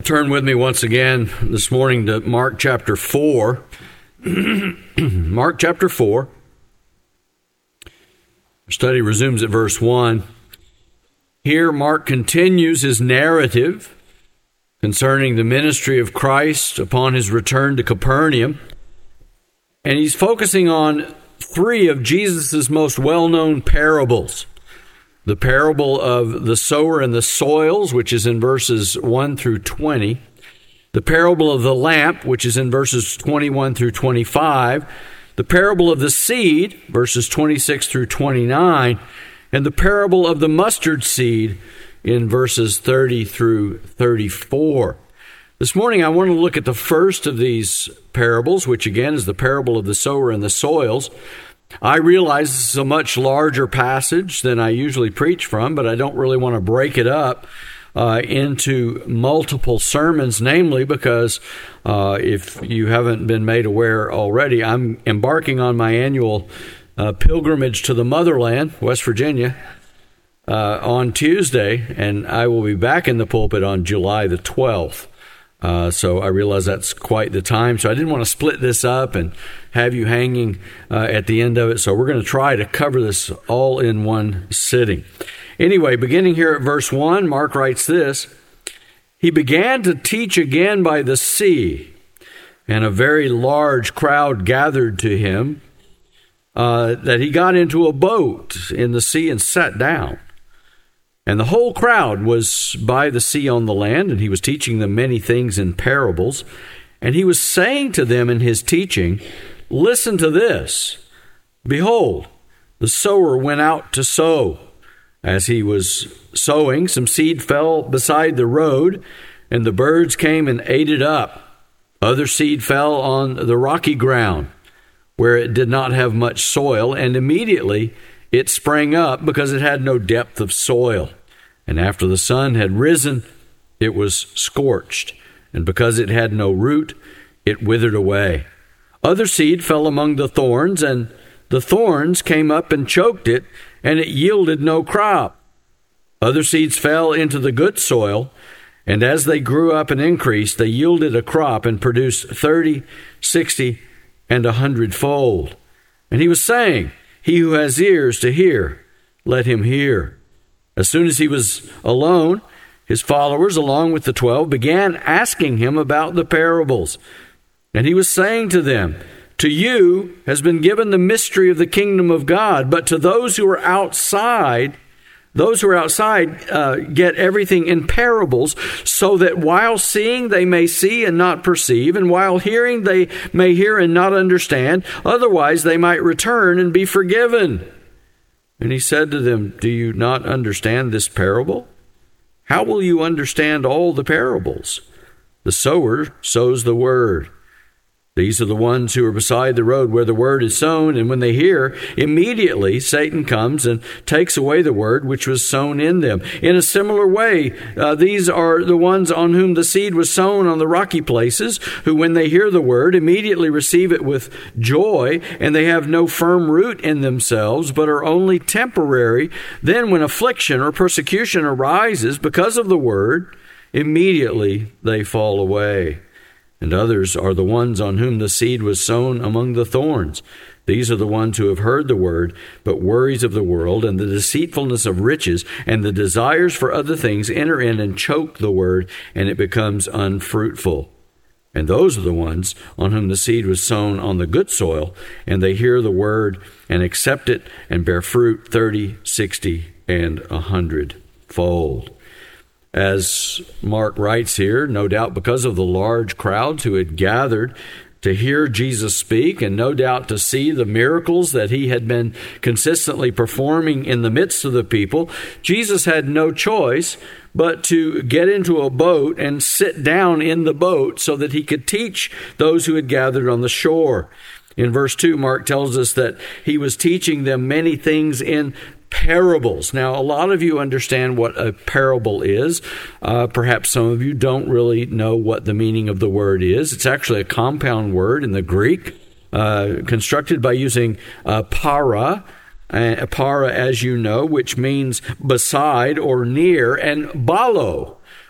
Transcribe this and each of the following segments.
Turn with me once again this morning to Mark chapter 4. Mark chapter 4. Our study resumes at verse 1. Here Mark continues his narrative concerning the ministry of Christ upon his return to Capernaum. And he's focusing on three of Jesus' most well-known parables. The parable of the sower and the soils, which is in verses 1 through 20. The parable of the lamp, which is in verses 21 through 25. The parable of the seed, verses 26 through 29. And the parable of the mustard seed in verses 30 through 34. This morning I want to look at the first of these parables, which again is the parable of the sower and the soils. I realize this is a much larger passage than I usually preach from, but I don't really want to break it up into multiple sermons, namely because if you haven't been made aware already, I'm embarking on my annual pilgrimage to the motherland, West Virginia, on Tuesday, and I will be back in the pulpit on July the 12th. So I realize that's quite the time. So I didn't want to split this up and have you hanging at the end of it. So we're going to try to cover this all in one sitting. Anyway, beginning here at verse 1, Mark writes this: He began to teach again by the sea, and a very large crowd gathered to him, that he got into a boat in the sea and sat down. And the whole crowd was by the sea on the land, and he was teaching them many things in parables. And he was saying to them in his teaching, Listen to this. Behold, the sower went out to sow. As he was sowing, some seed fell beside the road, and the birds came and ate it up. Other seed fell on the rocky ground, where it did not have much soil, and immediately it sprang up because it had no depth of soil. And after the sun had risen, it was scorched. And because it had no root, it withered away. Other seed fell among the thorns, and the thorns came up and choked it, and it yielded no crop. Other seeds fell into the good soil, and as they grew up and increased, they yielded a crop and produced 30, 60, and 100-fold. And he was saying, He who has ears to hear, let him hear. As soon as he was alone, his followers, along with the 12, began asking him about the parables. And he was saying to them, To you has been given the mystery of the kingdom of God, but to those who are outside, get everything in parables, so that while seeing they may see and not perceive, and while hearing they may hear and not understand, otherwise they might return and be forgiven. And he said to them, Do you not understand this parable? How will you understand all the parables? The sower sows the word. These are the ones who are beside the road where the word is sown, and when they hear, immediately Satan comes and takes away the word which was sown in them. In a similar way, these are the ones on whom the seed was sown on the rocky places, who when they hear the word, immediately receive it with joy, and they have no firm root in themselves, but are only temporary. Then when affliction or persecution arises because of the word, immediately they fall away. And others are the ones on whom the seed was sown among the thorns. These are the ones who have heard the word, but worries of the world and the deceitfulness of riches and the desires for other things enter in and choke the word, and it becomes unfruitful. And those are the ones on whom the seed was sown on the good soil, and they hear the word and accept it and bear fruit 30, 60, and 100-fold. As Mark writes here, no doubt because of the large crowds who had gathered to hear Jesus speak, and no doubt to see the miracles that he had been consistently performing in the midst of the people, Jesus had no choice but to get into a boat and sit down in the boat so that he could teach those who had gathered on the shore. In verse 2, Mark tells us that he was teaching them many things in parables. Now, a lot of you understand what a parable is. Perhaps some of you don't really know what the meaning of the word is. It's actually a compound word in the Greek, constructed by using para, as you know, which means beside or near, and balo,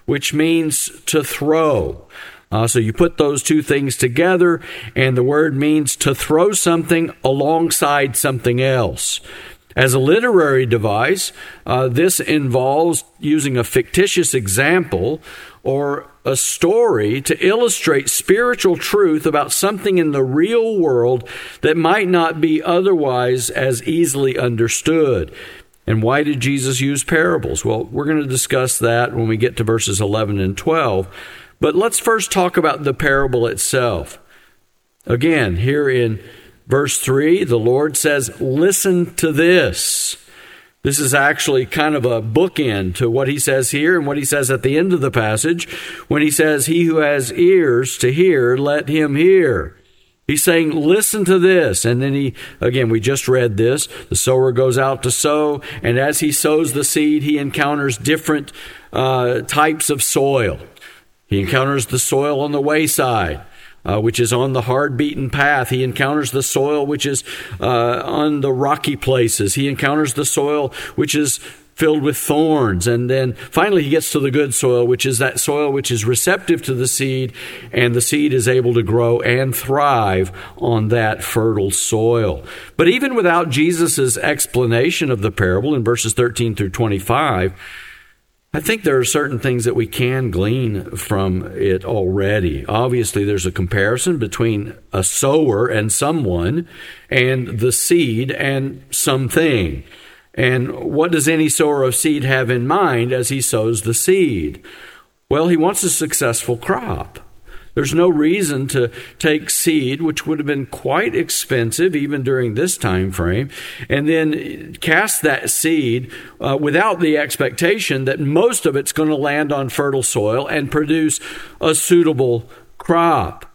which means to throw. So you put those two things together, and the word means to throw something alongside something else. As a literary device, this involves using a fictitious example or a story to illustrate spiritual truth about something in the real world that might not be otherwise as easily understood. And why did Jesus use parables? Well, we're going to discuss that when we get to verses 11 and 12. But let's first talk about the parable itself. Again, here in verse 3, the Lord says, "Listen to this." This is actually kind of a bookend to what he says here and what he says at the end of the passage when he says, "He who has ears to hear, let him hear." He's saying, listen to this. And then we just read this. The sower goes out to sow, and as he sows the seed, he encounters different types of soil. He encounters the soil on the wayside, which is on the hard beaten path. He encounters the soil which is on the rocky places. He encounters the soil which is filled with thorns. And then finally he gets to the good soil, which is that soil which is receptive to the seed, and the seed is able to grow and thrive on that fertile soil. But even without Jesus' explanation of the parable in verses 13 through 25, I think there are certain things that we can glean from it already. Obviously, there's a comparison between a sower and someone, and the seed and something. And what does any sower of seed have in mind as he sows the seed? Well, he wants a successful crop. There's no reason to take seed, which would have been quite expensive even during this time frame, and then cast that seed without the expectation that most of it's going to land on fertile soil and produce a suitable crop.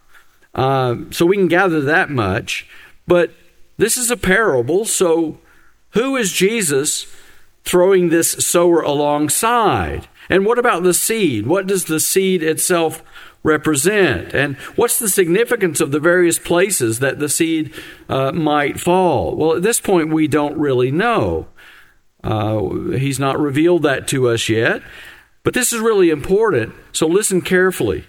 So we can gather that much. But this is a parable, so who is Jesus throwing this sower alongside? And what about the seed? What does the seed itself represent? And what's the significance of the various places that the seed might fall? Well, at this point, we don't really know. He's not revealed that to us yet. But this is really important, so listen carefully.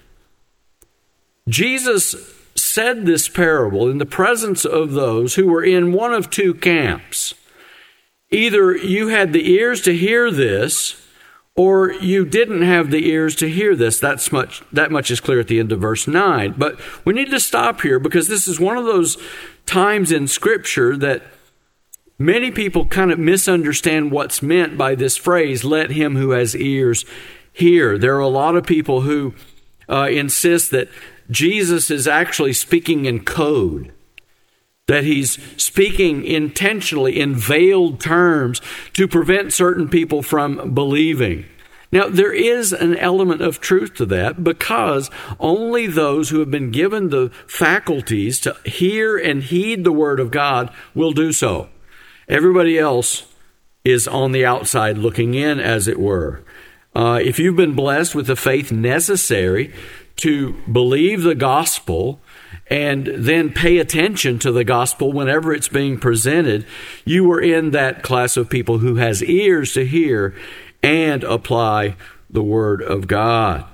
Jesus said this parable in the presence of those who were in one of two camps. Either you had the ears to hear this, or you didn't have the ears to hear this. That much is clear at the end of verse 9. But we need to stop here because this is one of those times in Scripture that many people kind of misunderstand what's meant by this phrase, "Let him who has ears hear." There are a lot of people who insist that Jesus is actually speaking in code, that he's speaking intentionally in veiled terms to prevent certain people from believing. Now, there is an element of truth to that because only those who have been given the faculties to hear and heed the word of God will do so. Everybody else is on the outside looking in, as it were. If you've been blessed with the faith necessary to believe the gospel and then pay attention to the gospel whenever it's being presented, you are in that class of people who has ears to hear and apply the word of God.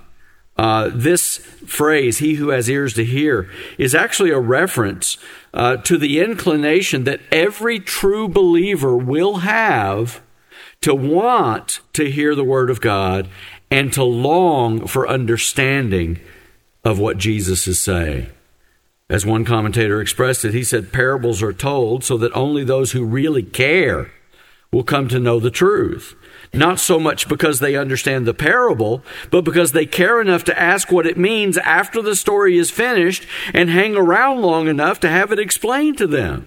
This phrase, "he who has ears to hear," is actually a reference to the inclination that every true believer will have to want to hear the word of God and to long for understanding of what Jesus is saying. As one commentator expressed it, he said, parables are told so that only those who really care will come to know the truth. Not so much because they understand the parable, but because they care enough to ask what it means after the story is finished and hang around long enough to have it explained to them.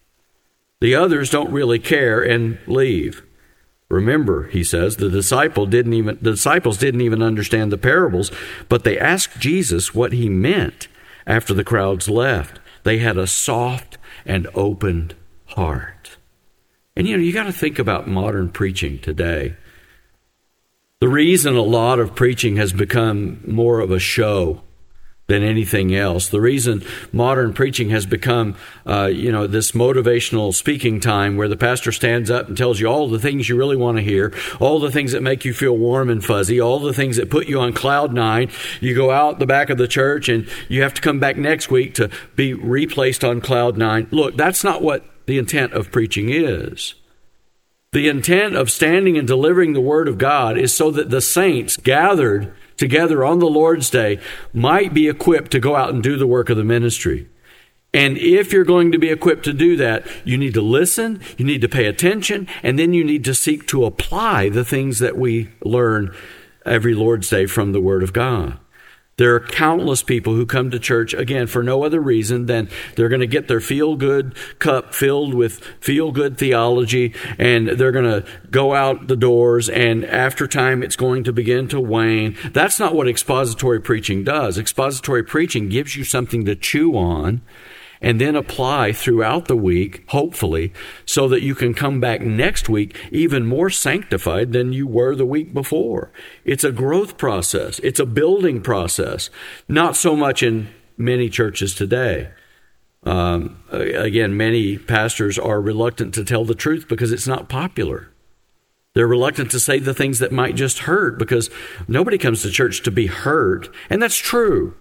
The others don't really care and leave. Remember, he says, the disciples didn't even understand the parables, but they asked Jesus what he meant after the crowds left. They had a soft and opened heart. And you got to think about modern preaching today. The reason a lot of preaching has become more of a show than anything else. The reason modern preaching has become, this motivational speaking time where the pastor stands up and tells you all the things you really want to hear, all the things that make you feel warm and fuzzy, all the things that put you on cloud nine. You go out the back of the church and you have to come back next week to be replaced on cloud nine. Look, that's not what the intent of preaching is. The intent of standing and delivering the Word of God is so that the saints gathered together on the Lord's Day might be equipped to go out and do the work of the ministry. And if you're going to be equipped to do that, you need to listen, you need to pay attention, and then you need to seek to apply the things that we learn every Lord's Day from the Word of God. There are countless people who come to church, again, for no other reason than they're going to get their feel-good cup filled with feel-good theology, and they're going to go out the doors, and after time it's going to begin to wane. That's not what expository preaching does. Expository preaching gives you something to chew on and then apply throughout the week, hopefully, so that you can come back next week even more sanctified than you were the week before. It's a growth process. It's a building process. Not so much in many churches today. Again, many pastors are reluctant to tell the truth because it's not popular. They're reluctant to say the things that might just hurt because nobody comes to church to be hurt. And that's true.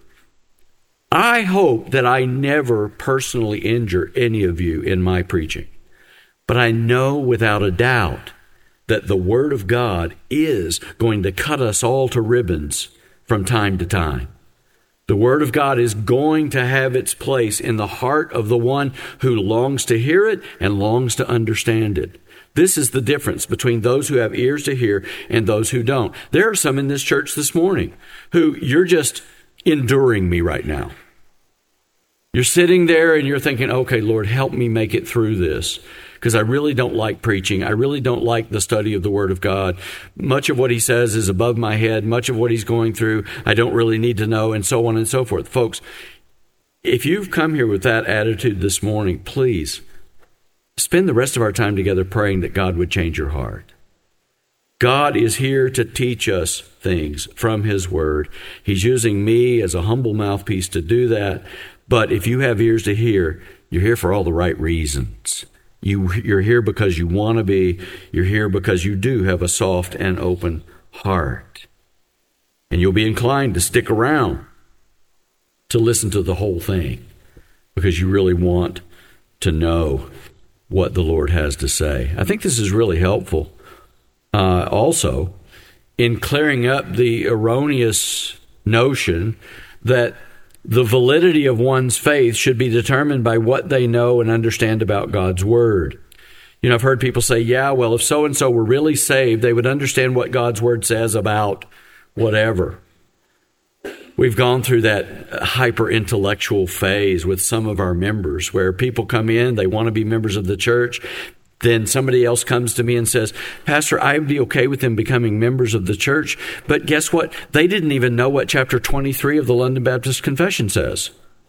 I hope that I never personally injure any of you in my preaching. But I know without a doubt that the Word of God is going to cut us all to ribbons from time to time. The Word of God is going to have its place in the heart of the one who longs to hear it and longs to understand it. This is the difference between those who have ears to hear and those who don't. There are some in this church this morning who you're just enduring me right now. You're sitting there and you're thinking, okay, Lord, help me make it through this because I really don't like preaching. I really don't like the study of the Word of God. Much of what he says is above my head. Much of what he's going through, I don't really need to know, and so on and so forth. Folks, if you've come here with that attitude this morning, please spend the rest of our time together praying that God would change your heart. God is here to teach us things from his Word. He's using me as a humble mouthpiece to do that. But if you have ears to hear, you're here for all the right reasons. You're here because you want to be. You're here because you do have a soft and open heart. And you'll be inclined to stick around to listen to the whole thing because you really want to know what the Lord has to say. I think this is really helpful also in clearing up the erroneous notion that the validity of one's faith should be determined by what they know and understand about God's Word. You know, I've heard people say, yeah, well, if so-and-so were really saved, they would understand what God's Word says about whatever. We've gone through that hyper-intellectual phase with some of our members where people come in, they want to be members of the church. Then somebody else comes to me and says, Pastor, I'd be okay with them becoming members of the church. But guess what? They didn't even know what chapter 23 of the London Baptist Confession says.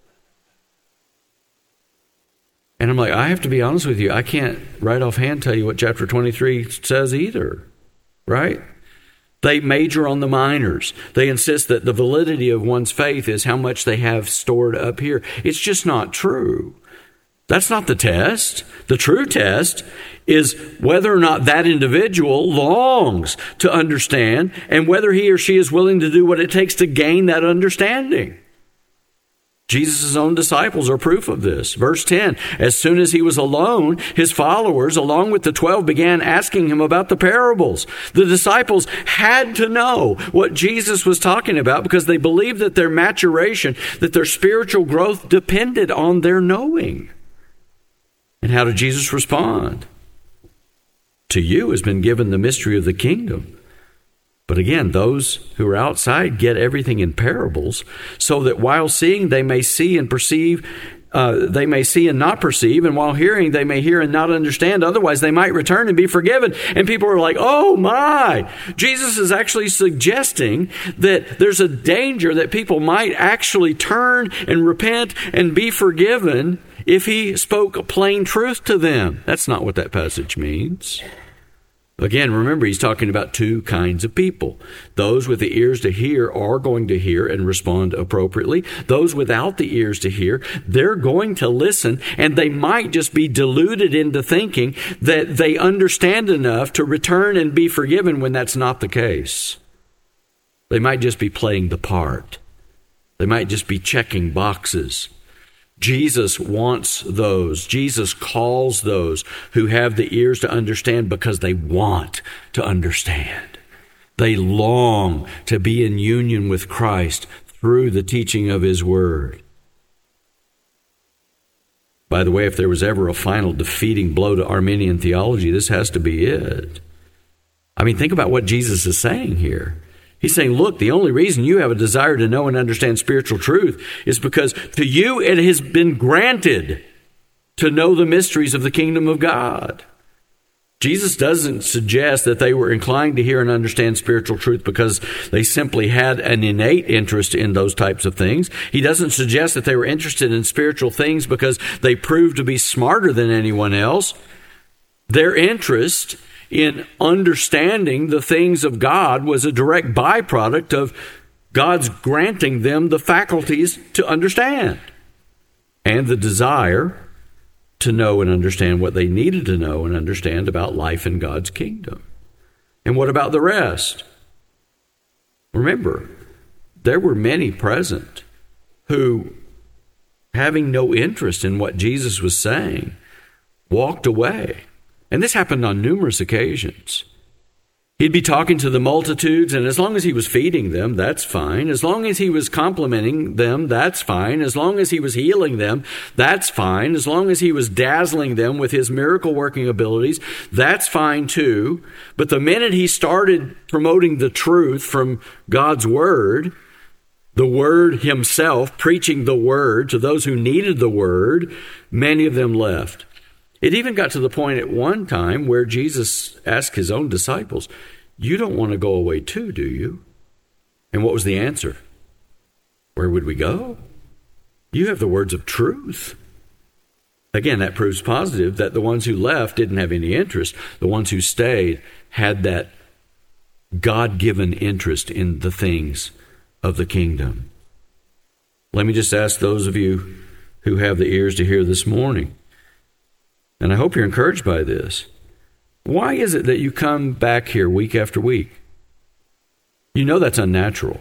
And I'm like, I have to be honest with you. I can't right offhand tell you what chapter 23 says either. Right? They major on the minors. They insist that the validity of one's faith is how much they have stored up here. It's just not true. That's not the test. The true test is whether or not that individual longs to understand and whether he or she is willing to do what it takes to gain that understanding. Jesus' own disciples are proof of this. Verse 10, as soon as he was alone, his followers, along with the 12, began asking him about the parables. The disciples had to know what Jesus was talking about because they believed that their maturation, that their spiritual growth depended on their knowing. And how did Jesus respond? To you has been given the mystery of the kingdom. But again, those who are outside get everything in parables, so that while seeing they may see and perceive, they may see and not perceive, and while hearing they may hear and not understand, otherwise they might return and be forgiven. And people are like, oh my! Jesus is actually suggesting that there's a danger that people might actually turn and repent and be forgiven if he spoke plain truth to them. That's not what that passage means. Again, remember, he's talking about two kinds of people. Those with the ears to hear are going to hear and respond appropriately. Those without the ears to hear, they're going to listen, and they might just be deluded into thinking that they understand enough to return and be forgiven when that's not the case. They might just be playing the part. They might just be checking boxes. Jesus wants those. Jesus calls those who have the ears to understand because they want to understand. They long to be in union with Christ through the teaching of his word. By the way, if there was ever a final defeating blow to Arminian theology, this has to be it. I mean, think about what Jesus is saying here. He's saying, look, the only reason you have a desire to know and understand spiritual truth is because to you it has been granted to know the mysteries of the kingdom of God. Jesus doesn't suggest that they were inclined to hear and understand spiritual truth because they simply had an innate interest in those types of things. He doesn't suggest that they were interested in spiritual things because they proved to be smarter than anyone else. Their interest in understanding the things of God was a direct byproduct of God's granting them the faculties to understand and the desire to know and understand what they needed to know and understand about life in God's kingdom. And what about the rest? Remember, there were many present who, having no interest in what Jesus was saying, walked away. And this happened on numerous occasions. He'd be talking to the multitudes, and as long as he was feeding them, that's fine. As long as he was complimenting them, that's fine. As long as he was healing them, that's fine. As long as he was dazzling them with his miracle-working abilities, that's fine too. But the minute he started promoting the truth from God's word, the word himself, preaching the word to those who needed the word, many of them left. It even got to the point at one time where Jesus asked his own disciples, you don't want to go away too, do you? And what was the answer? Where would we go? You have the words of truth. Again, that proves positive that the ones who left didn't have any interest. The ones who stayed had that God-given interest in the things of the kingdom. Let me just ask those of you who have the ears to hear this morning, and I hope you're encouraged by this. Why is it that you come back here week after week? You know that's unnatural.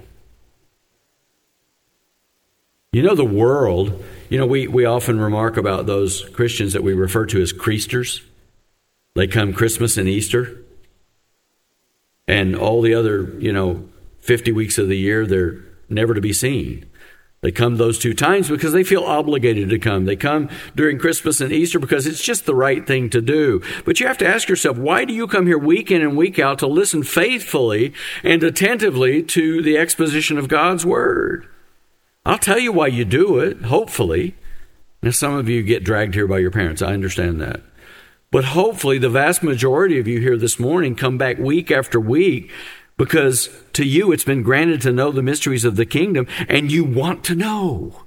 You know the world, we often remark about those Christians that we refer to as Creasters. They come Christmas and Easter. And all the other, 50 weeks of the year, they're never to be seen. They come those two times because they feel obligated to come. They come during Christmas and Easter because it's just the right thing to do. But you have to ask yourself, why do you come here week in and week out to listen faithfully and attentively to the exposition of God's word? I'll tell you why you do it, hopefully. Now, some of you get dragged here by your parents. I understand that. But hopefully the vast majority of you here this morning come back week after week because to you it's been granted to know the mysteries of the kingdom and you want to know.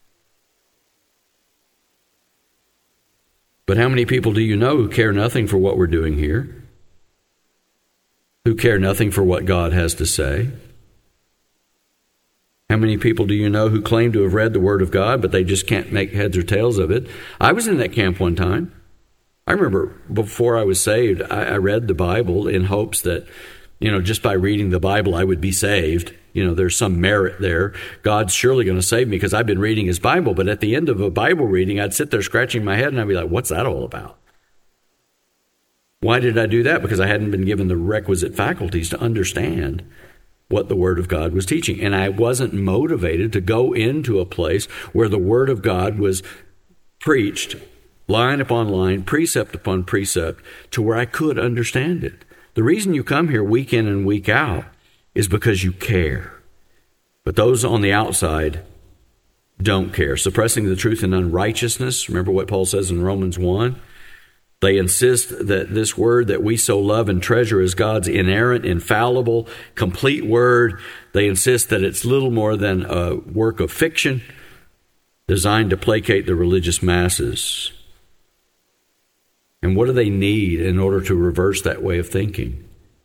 But how many people do you know who care nothing for what we're doing here? Who care nothing for what God has to say? How many people do you know who claim to have read the Word of God, but they just can't make heads or tails of it? I was in that camp one time. I remember before I was saved, I read the Bible in hopes that, just by reading the Bible, I would be saved. There's some merit there. God's surely going to save me because I've been reading his Bible. But at the end of a Bible reading, I'd sit there scratching my head and I'd be like, what's that all about? Why did I do that? Because I hadn't been given the requisite faculties to understand what the Word of God was teaching. And I wasn't motivated to go into a place where the Word of God was preached line upon line, precept upon precept, to where I could understand it. The reason you come here week in and week out is because you care. But those on the outside don't care. Suppressing the truth in unrighteousness. Remember what Paul says in Romans 1? They insist that this word that we so love and treasure is God's inerrant, infallible, complete word. They insist that it's little more than a work of fiction designed to placate the religious masses. And what do they need in order to reverse that way of thinking?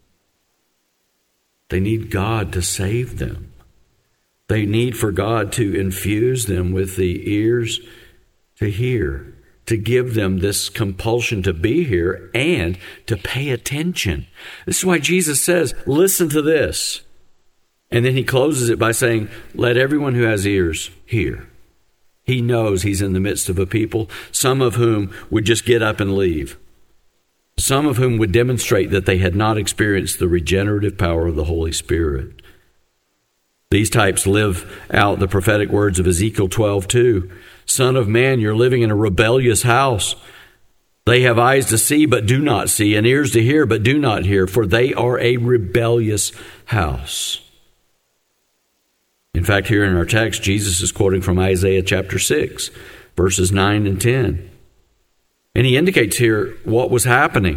They need God to save them. They need for God to infuse them with the ears to hear, to give them this compulsion to be here and to pay attention. This is why Jesus says, listen to this. And then he closes it by saying, let everyone who has ears hear. He knows he's in the midst of a people, some of whom would just get up and leave. Some of whom would demonstrate that they had not experienced the regenerative power of the Holy Spirit. These types live out the prophetic words of Ezekiel 12:2. Son of man, you're living in a rebellious house. They have eyes to see, but do not see, and ears to hear, but do not hear, for they are a rebellious house. In fact, here in our text, Jesus is quoting from Isaiah chapter 6, verses 9 and 10. And he indicates here what was happening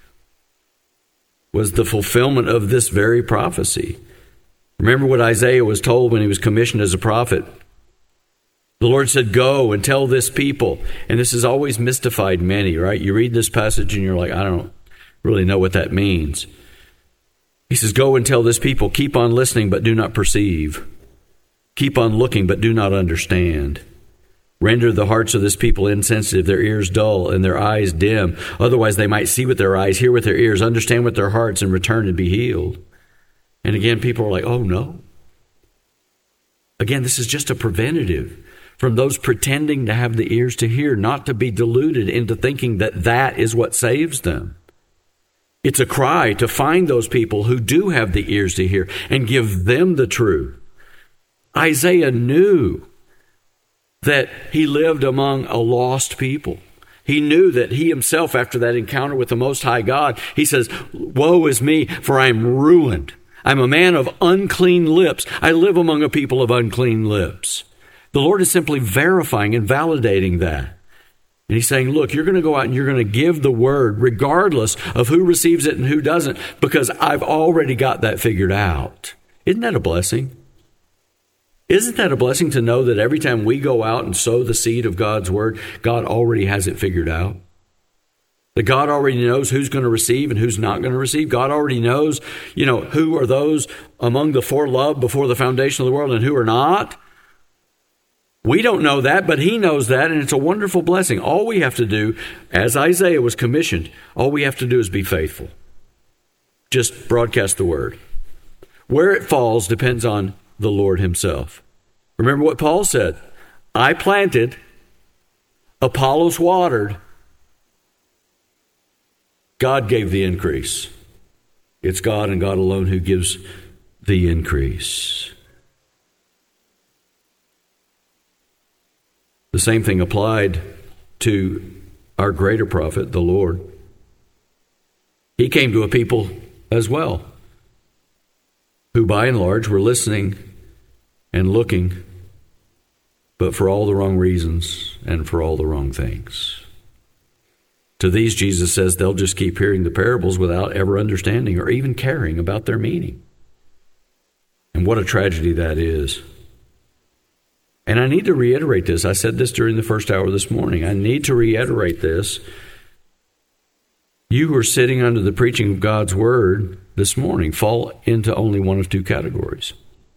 was the fulfillment of this very prophecy. Remember what Isaiah was told when he was commissioned as a prophet. The Lord said, go and tell this people. And this has always mystified many, right? You read this passage and you're like, I don't really know what that means. He says, go and tell this people, keep on listening, but do not perceive. Keep on looking, but do not understand. Render the hearts of this people insensitive, their ears dull, and their eyes dim. Otherwise, they might see with their eyes, hear with their ears, understand with their hearts, and return and be healed. And again, people are like, oh, no. Again, this is just a preventative from those pretending to have the ears to hear, not to be deluded into thinking that that is what saves them. It's a cry to find those people who do have the ears to hear and give them the truth. Isaiah knew that he lived among a lost people. He knew that he himself, after that encounter with the Most High God, he says, woe is me, for I am ruined. I'm a man of unclean lips. I live among a people of unclean lips. The Lord is simply verifying and validating that. And he's saying, look, you're going to go out and you're going to give the word regardless of who receives it and who doesn't, because I've already got that figured out. Isn't that a blessing? Isn't that a blessing to know that every time we go out and sow the seed of God's word, God already has it figured out? That God already knows who's going to receive and who's not going to receive. God already knows, who are those among the foreloved before the foundation of the world and who are not. We don't know that, but he knows that, and it's a wonderful blessing. All we have to do, as Isaiah was commissioned, all we have to do is be faithful. Just broadcast the word. Where it falls depends on the Lord himself. Remember what Paul said. I planted, Apollos watered, God gave the increase. It's God and God alone who gives the increase. The same thing applied to our greater prophet, the Lord. He came to a people as well, who by and large were listening and looking, but for all the wrong reasons and for all the wrong things. To these, Jesus says they'll just keep hearing the parables without ever understanding or even caring about their meaning. And what a tragedy that is. And I need to reiterate this. I said this during the first hour this morning. I need to reiterate this. You who are sitting under the preaching of God's word this morning fall into only one of two categories.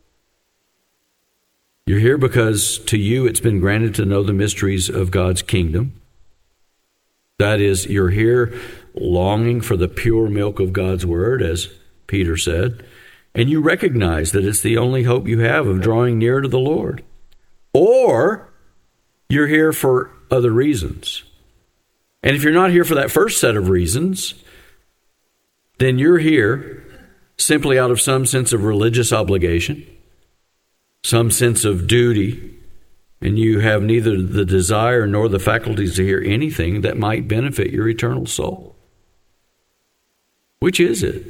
You're here because to you it's been granted to know the mysteries of God's kingdom. That is, you're here longing for the pure milk of God's word, as Peter said, and you recognize that it's the only hope you have of drawing near to the Lord. Or you're here for other reasons. And if you're not here for that first set of reasons, then you're here simply out of some sense of religious obligation, some sense of duty, and you have neither the desire nor the faculties to hear anything that might benefit your eternal soul. Which is it?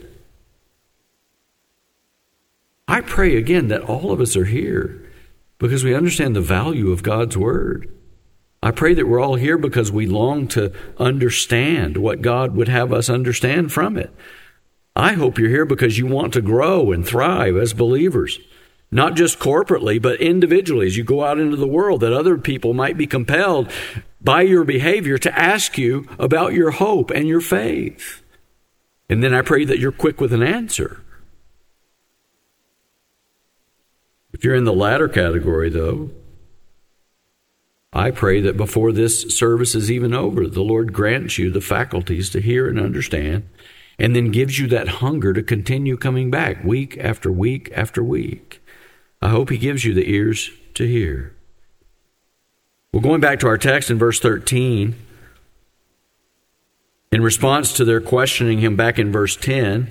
I pray again that all of us are here because we understand the value of God's word. I pray that we're all here because we long to understand what God would have us understand from it. I hope you're here because you want to grow and thrive as believers, not just corporately, but individually as you go out into the world, that other people might be compelled by your behavior to ask you about your hope and your faith. And then I pray that you're quick with an answer. If you're in the latter category, though, I pray that before this service is even over, the Lord grants you the faculties to hear and understand, and then gives you that hunger to continue coming back week after week after week. I hope he gives you the ears to hear. Well, going back to our text in verse 13, in response to their questioning him back in verse 10,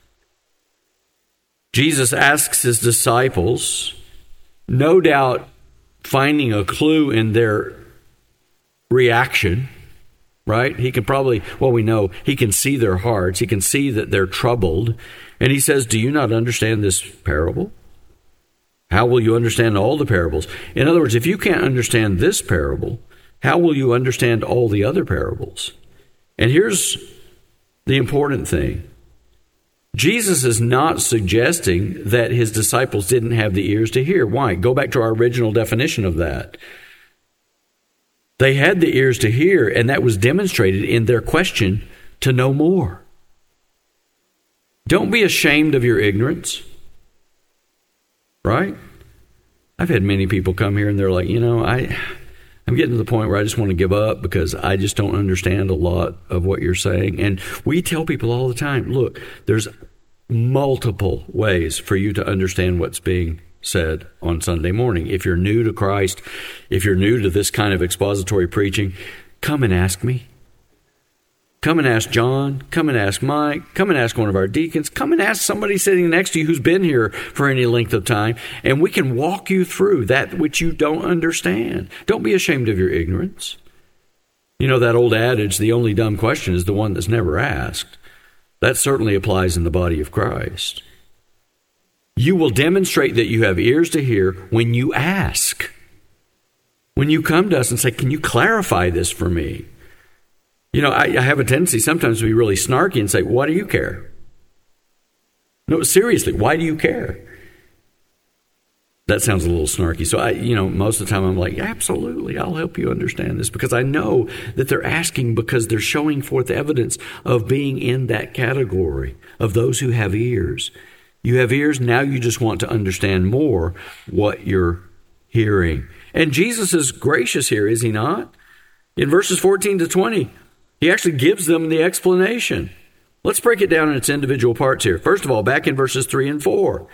Jesus asks his disciples, no doubt finding a clue in their reaction, right? He can probably, we know, he can see their hearts. He can see that they're troubled. And he says, do you not understand this parable? How will you understand all the parables? In other words, if you can't understand this parable, how will you understand all the other parables? And here's the important thing. Jesus is not suggesting that his disciples didn't have the ears to hear. Why? Go back to our original definition of that. They had the ears to hear, and that was demonstrated in their question to know more. Don't be ashamed of your ignorance. Right? I've had many people come here and they're like, I'm getting to the point where I just want to give up because I just don't understand a lot of what you're saying. And we tell people all the time, look, there's multiple ways for you to understand what's being said on Sunday morning. If you're new to Christ, if you're new to this kind of expository preaching, come and ask me. Come and ask John. Come and ask Mike. Come and ask one of our deacons. Come and ask somebody sitting next to you who's been here for any length of time, and we can walk you through that which you don't understand. Don't be ashamed of your ignorance. You know that old adage, the only dumb question is the one that's never asked. That certainly applies in the body of Christ. You will demonstrate that you have ears to hear when you ask. When you come to us and say, can you clarify this for me? I have a tendency sometimes to be really snarky and say, why do you care? No, seriously, why do you care? That sounds a little snarky. So most of the time I'm like, absolutely, I'll help you understand this, because I know that they're asking because they're showing forth evidence of being in that category of those who have ears. You have ears, now you just want to understand more what you're hearing. And Jesus is gracious here, is he not? In verses 14 to 20, he actually gives them the explanation. Let's break it down in its individual parts here. First of all, back in verses 3 and 4.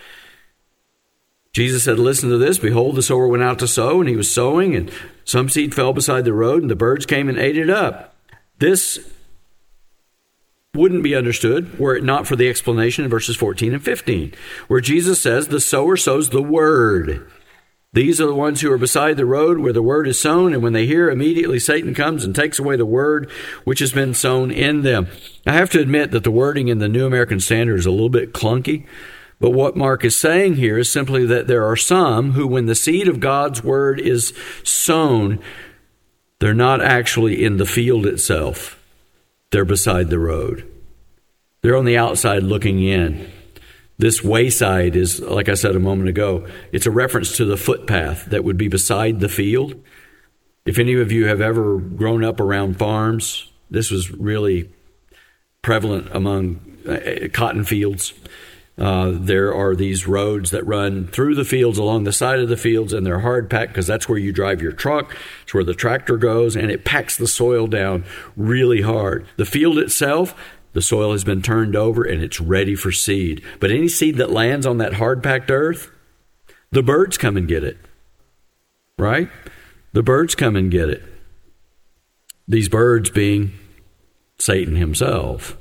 Jesus said, listen to this. Behold, the sower went out to sow, and he was sowing, and some seed fell beside the road, and the birds came and ate it up. This wouldn't be understood were it not for the explanation in verses 14 and 15, where Jesus says, the sower sows the word. These are the ones who are beside the road where the word is sown, and when they hear, immediately Satan comes and takes away the word which has been sown in them. I have to admit that the wording in the New American Standard is a little bit clunky, but what Mark is saying here is simply that there are some who, when the seed of God's word is sown, they're not actually in the field itself. They're beside the road. They're on the outside looking in. This wayside is, like I said a moment ago, it's a reference to the footpath that would be beside the field. If any of you have ever grown up around farms, this was really prevalent among cotton fields. There are these roads that run through the fields, along the side of the fields, and they're hard packed because that's where you drive your truck. It's where the tractor goes, and it packs the soil down really hard. The field itself, the soil has been turned over and it's ready for seed. But any seed that lands on that hard-packed earth, the birds come and get it. Right? The birds come and get it. These birds being Satan himself.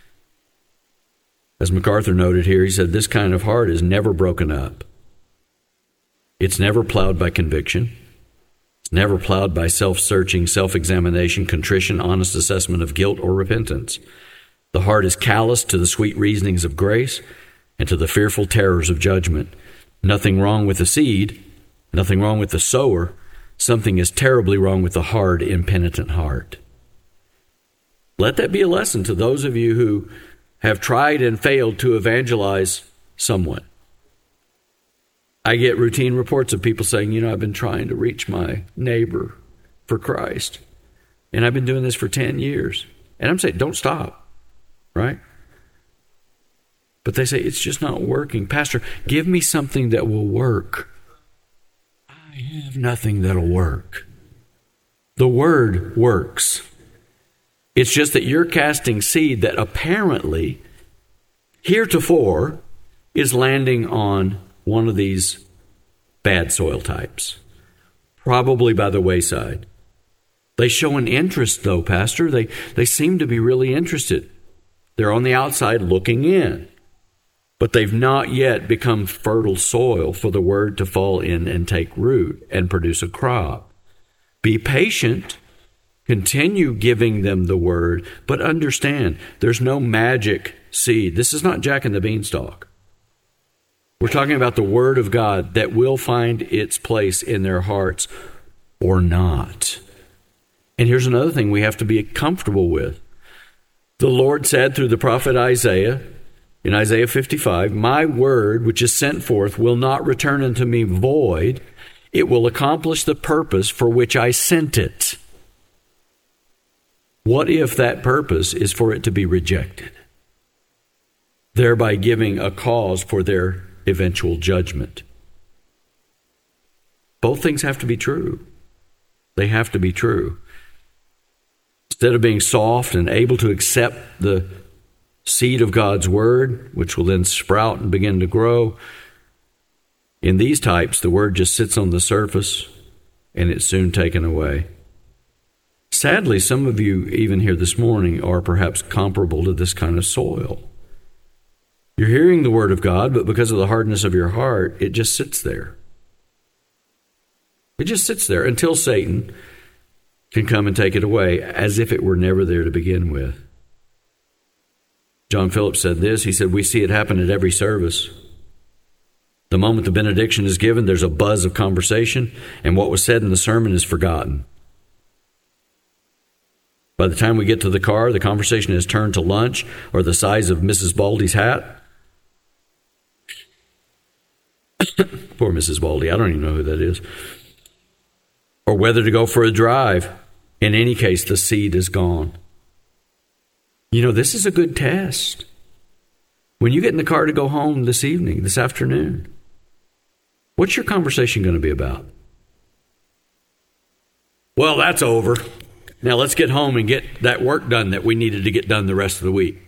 As MacArthur noted here, he said, this kind of heart is never broken up. It's never plowed by conviction. It's never plowed by self-searching, self-examination, contrition, honest assessment of guilt or repentance. The heart is callous to the sweet reasonings of grace and to the fearful terrors of judgment. Nothing wrong with the seed, nothing wrong with the sower. Something is terribly wrong with the hard, impenitent heart. Let that be a lesson to those of you who have tried and failed to evangelize someone. I get routine reports of people saying, I've been trying to reach my neighbor for Christ. And I've been doing this for 10 years. And I'm saying, don't stop, right? But they say, it's just not working. Pastor, give me something that will work. I have nothing that'll work. The word works. It's just that you're casting seed that apparently, heretofore, is landing on one of these bad soil types, probably by the wayside. They show an interest, though, Pastor. They seem to be really interested. They're on the outside looking in, but they've not yet become fertile soil for the word to fall in and take root and produce a crop. Be patient. Continue giving them the word, but understand there's no magic seed. This is not Jack and the Beanstalk. We're talking about the word of God that will find its place in their hearts or not. And here's another thing we have to be comfortable with. The Lord said through the prophet Isaiah, in Isaiah 55, my word which is sent forth will not return unto me void. It will accomplish the purpose for which I sent it. What if that purpose is for it to be rejected, thereby giving a cause for their eventual judgment? Both things have to be true. They have to be true. Instead of being soft and able to accept the seed of God's word, which will then sprout and begin to grow, in these types, the word just sits on the surface and it's soon taken away. Sadly, some of you, even here this morning, are perhaps comparable to this kind of soil. You're hearing the word of God, but because of the hardness of your heart, it just sits there. It just sits there until Satan can come and take it away, as if it were never there to begin with. John Phillips said this. He said, we see it happen at every service. The moment the benediction is given, there's a buzz of conversation, and what was said in the sermon is forgotten. By the time we get to the car, the conversation has turned to lunch or the size of Mrs. Baldy's hat. Poor Mrs. Baldy. I don't even know who that is. Or whether to go for a drive. In any case, the seed is gone. You know, this is a good test. When you get in the car to go home this evening, this afternoon, what's your conversation going to be about? Well, that's over. Now let's get home and get that work done that we needed to get done the rest of the week.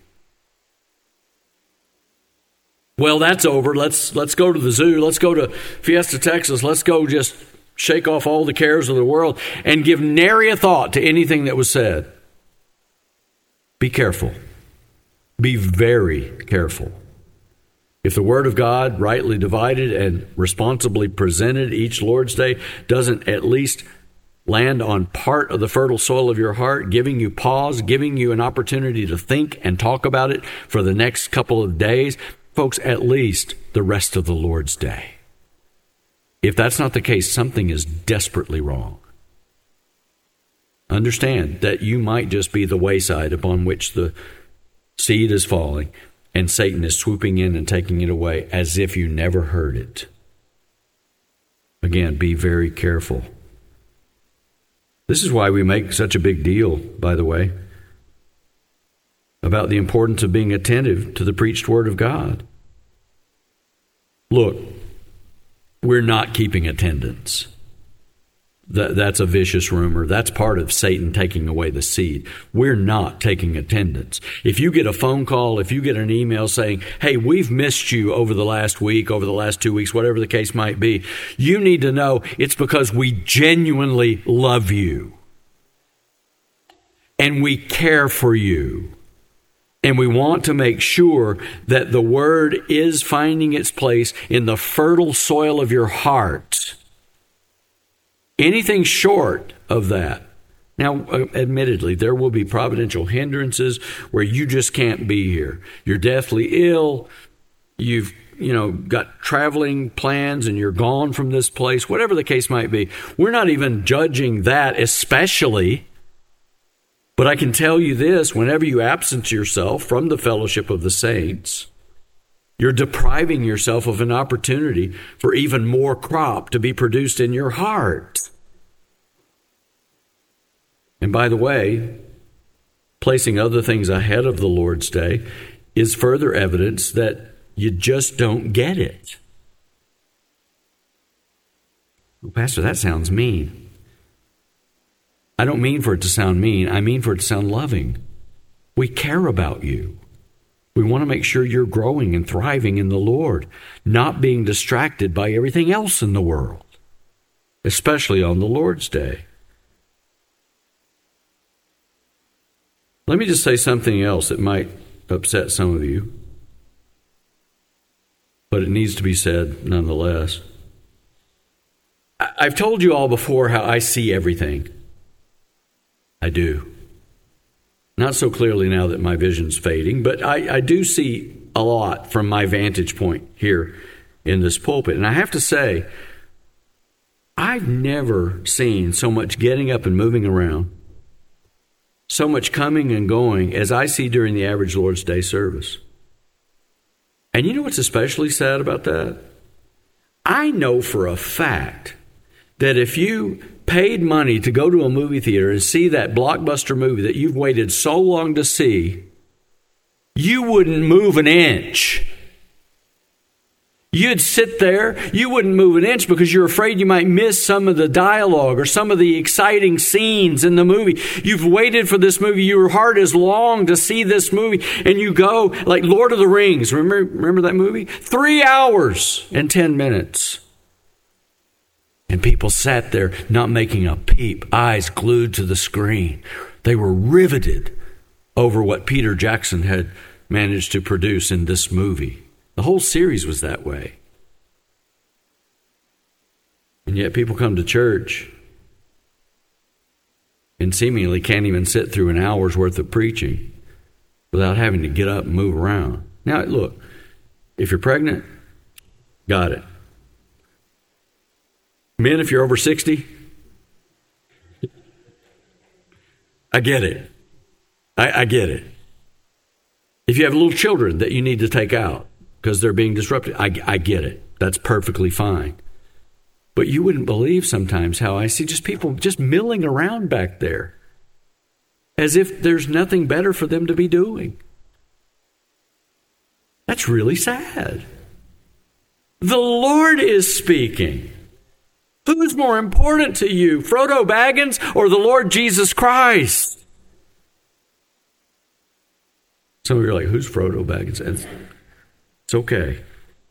Well, that's over. Let's go to the zoo. Let's go to Fiesta, Texas. Let's go just shake off all the cares of the world and give nary a thought to anything that was said. Be careful. Be very careful. If the word of God, rightly divided and responsibly presented each Lord's Day, doesn't at least land on part of the fertile soil of your heart, giving you pause, giving you an opportunity to think and talk about it for the next couple of days, folks, at least the rest of the Lord's Day. If that's not the case, something is desperately wrong. Understand that you might just be the wayside upon which the seed is falling, and Satan is swooping in and taking it away as if you never heard it. Again, be very careful. This is why we make such a big deal, by the way, about the importance of being attentive to the preached word of God. Look, we're not keeping attendance. That's a vicious rumor. That's part of Satan taking away the seed. We're not taking attendance. If you get a phone call, if you get an email saying, hey, we've missed you over the last week, over the last 2 weeks, whatever the case might be, you need to know it's because we genuinely love you. And we care for you. And we want to make sure that the word is finding its place in the fertile soil of your heart. Anything short of that. Now, admittedly, there will be providential hindrances where you just can't be here. You're deathly ill. You've, got traveling plans and you're gone from this place, whatever the case might be. We're not even judging that especially. But I can tell you this, whenever you absent yourself from the fellowship of the saints, you're depriving yourself of an opportunity for even more crop to be produced in your heart. And by the way, placing other things ahead of the Lord's Day is further evidence that you just don't get it. Well, Pastor, that sounds mean. I don't mean for it to sound mean. I mean for it to sound loving. We care about you. We want to make sure you're growing and thriving in the Lord, not being distracted by everything else in the world, especially on the Lord's Day. Let me just say something else that might upset some of you, but it needs to be said nonetheless. I've told you all before how I see everything. I do. Not so clearly now that my vision's fading, but I do see a lot from my vantage point here in this pulpit. And I have to say, I've never seen so much getting up and moving around, so much coming and going as I see during the average Lord's Day service. And you know what's especially sad about that? I know for a fact that if you paid money to go to a movie theater and see that blockbuster movie that you've waited so long to see, you wouldn't move an inch. You'd sit there, you wouldn't move an inch because you're afraid you might miss some of the dialogue or some of the exciting scenes in the movie. You've waited for this movie. Your heart is long to see this movie. And you go like Lord of the Rings. Remember that movie? 3 hours and 10 minutes. And people sat there not making a peep, eyes glued to the screen. They were riveted over what Peter Jackson had managed to produce in this movie. The whole series was that way. And yet people come to church and seemingly can't even sit through an hour's worth of preaching without having to get up and move around. Now, look, if you're pregnant, got it. Men, if you're over 60, I get it. I get it. If you have little children that you need to take out because they're being disrupted, I get it. That's perfectly fine. But you wouldn't believe sometimes how I see just people just milling around back there as if there's nothing better for them to be doing. That's really sad. The Lord is speaking. Who's more important to you, Frodo Baggins or the Lord Jesus Christ? Some of you are like, who's Frodo Baggins? It's okay.